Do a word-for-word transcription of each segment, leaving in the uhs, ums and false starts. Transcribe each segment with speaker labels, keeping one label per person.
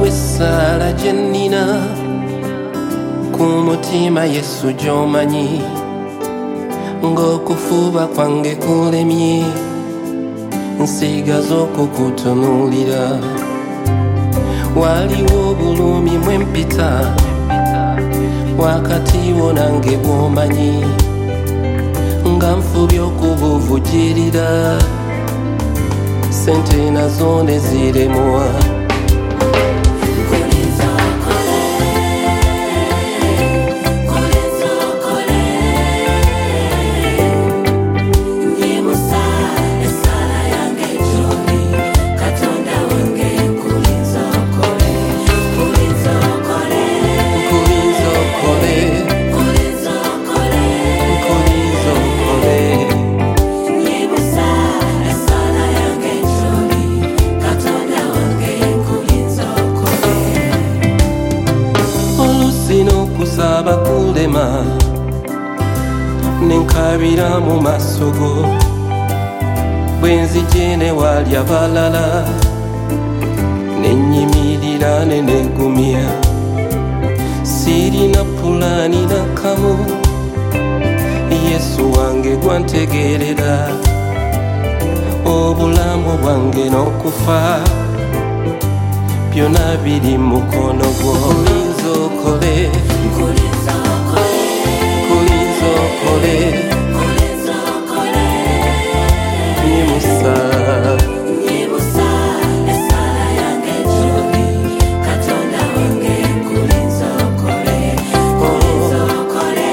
Speaker 1: waliwo essaala gye nnina ku mutima Yesu gy'omanyi, ng'okufuba kwange kulemye nsigaza okukutunuulira. Waliwo obulumi mwe mpita wakati wo nange bw'omanyi, nga nfubye okubuvujirira sente nazo ne ziremwa. Kusaba kulema nenkabira mu maaso go, bwe nzije ne wali abalala nenyimirira ne negumya. Sirina pulani nakamu, Yesu wange gwantegerera, obulamu bwange n'okufa byonna biri mu mukono gwo. Kulinza okole, kulinza okole, kulinza okole, kulinza okole, nyimusa nyimusa essala yange gy'oli Katonda wange. Kulinza okole, kulinza okole,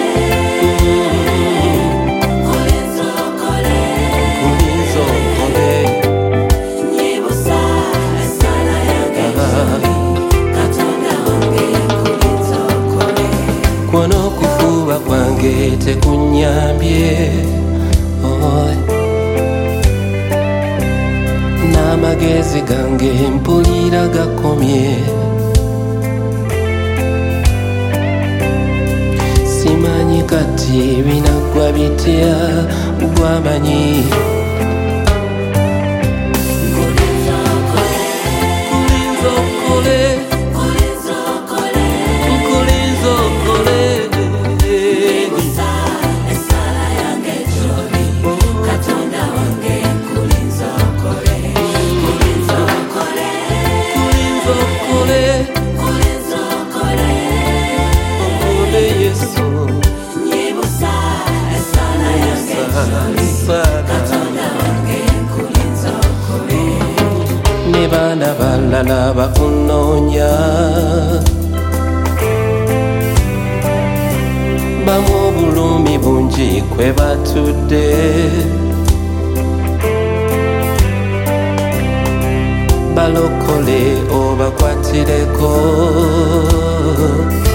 Speaker 1: kulinza okole, kulinza okole, nyimusa essala yange gy'oli Katonda wange. Kulinza okole, kwano okufuba kwange tekunyambye, oh. N'amagezi gange mpulira gakomye, simanyi kati binaggwa bitya gwamanyi. Kulinza okole, kulinza okole, kulinza okole, kulinza okole, nyimusa essala yange gy'oli Katonda wange. Kulinza okole, kulinza okole, kulinza okole, kulinza okole, okole Yesu, nyimusa essala yange gy'oli Katonda wange. Kulinza okole, ne baana balala bakunoonya, bamu obulumi bungi kwe batudde, balokole obakwatireko.